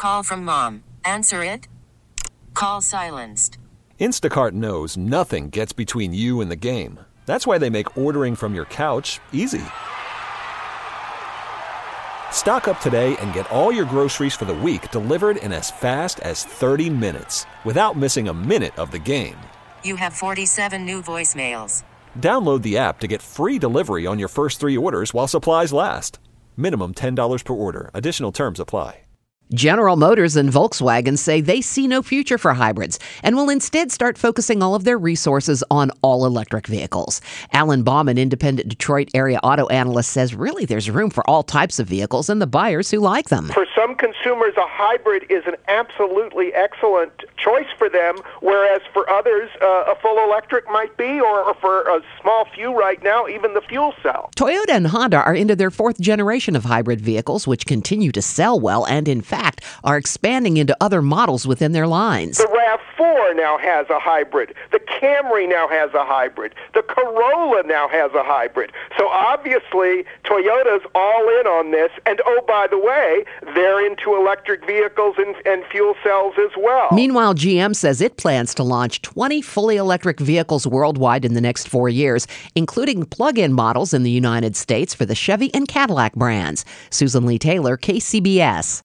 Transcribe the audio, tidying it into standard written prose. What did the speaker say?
call from mom. Answer it. Call silenced. Instacart knows nothing gets between you and the game. That's why they make ordering from your couch easy. Stock up today and get all your groceries for the week delivered in as fast as 30 minutes without missing a minute of the game. You have 47 new voicemails. Download the app to get free delivery on your first 3 orders while supplies last. Minimum $10 per order. Additional terms apply. General Motors and Volkswagen say they see no future for hybrids and will instead start focusing all of their resources on all-electric vehicles. Alan Baum, an independent Detroit area auto analyst, says really there's room for all types of vehicles and the buyers who like them. For some consumers, a hybrid is an absolutely excellent choice for them, whereas for others, a full electric might be, or for a small few right now, even the fuel cell. Toyota and Honda are into their 4th generation of hybrid vehicles, which continue to sell well and, in fact, are expanding into other models within their lines. The RAV4 now has a hybrid. The Camry now has a hybrid. The Corolla now has a hybrid. So obviously, Toyota's all in on this. And oh, by the way, they're into electric vehicles and fuel cells as well. Meanwhile, GM says it plans to launch 20 fully electric vehicles worldwide in the next 4 years, including plug-in models in the United States for the Chevy and Cadillac brands. Susan Lee Taylor, KCBS.